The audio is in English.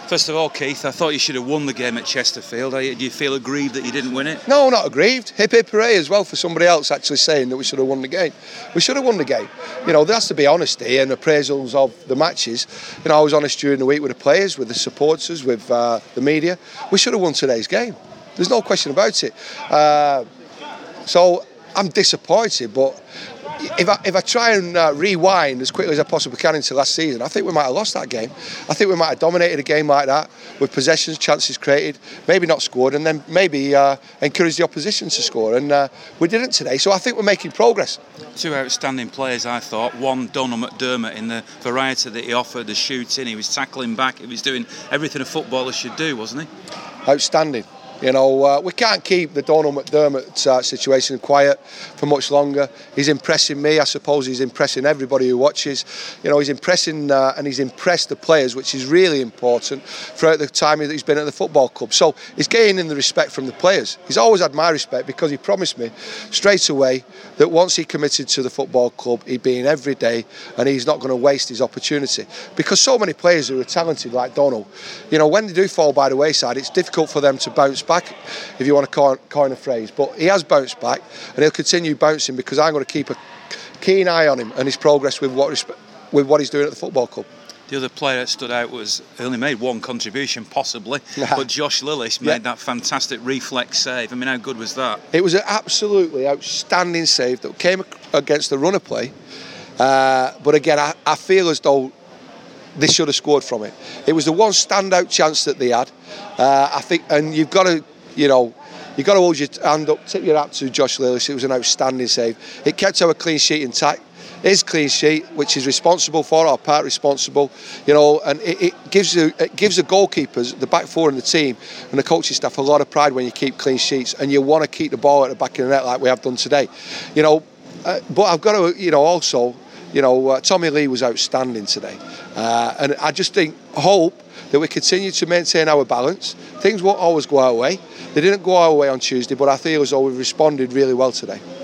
First of all, Keith, I thought you should have won the game at Chesterfield. Do you feel aggrieved that you didn't win it? No, not aggrieved. Hip hip hooray as well for somebody else actually saying that we should have won the game. We should have won the game. You know, there has to be honesty and appraisals of the matches. You know, I was honest during the week with the players, with the supporters, with the media. We should have won today's game. There's no question about it. So I'm disappointed, but if I try and rewind as quickly as I possibly can into last season, I think we might have lost that game. I think we might have dominated a game like that with possessions, chances created, maybe not scored, and then maybe encouraged the opposition to score. And we didn't today, so I think we're making progress. Two outstanding players, I thought. One, Donald McDermott, in the variety that he offered, the shooting, he was tackling back, he was doing everything a footballer should do, wasn't he? Outstanding. You know, we can't keep the Donald McDermott situation quiet for much longer. He's impressing me. I suppose he's impressing everybody who watches. You know, he's impressing and he's impressed the players, which is really important throughout the time that he's been at the football club. So he's gaining the respect from the players. He's always had my respect because he promised me straight away that once he committed to the football club, he'd be in every day and he's not going to waste his opportunity. Because so many players who are talented like Donald, you know, when they do fall by the wayside, it's difficult for them to bounce back, if you want to coin a phrase. But he has bounced back and he'll continue bouncing because I'm going to keep a keen eye on him and his progress with what he's doing at the football club. The other player that stood out was, he only made one contribution possibly, but Josh Lillis made that fantastic reflex save. I mean, how good was that? It was an absolutely outstanding save that came against the runner play. But again, I feel as though they should have scored from it. It was the one standout chance that they had. I think, and you've got to, you know, you've got to hold your hand up, tip your hat to Josh Lillis. It was an outstanding save. It kept our clean sheet intact. His clean sheet, which is responsible for, or part responsible, you know, and it gives the goalkeepers, the back four and the team and the coaching staff a lot of pride when you keep clean sheets and you want to keep the ball at the back of the net like we have done today, you know. But I've got to, you know, also, you know, Tommy Lee was outstanding today, and I just hope that we continue to maintain our balance. Things won't always go our way. They didn't go our way on Tuesday, but I feel as though we've responded really well today.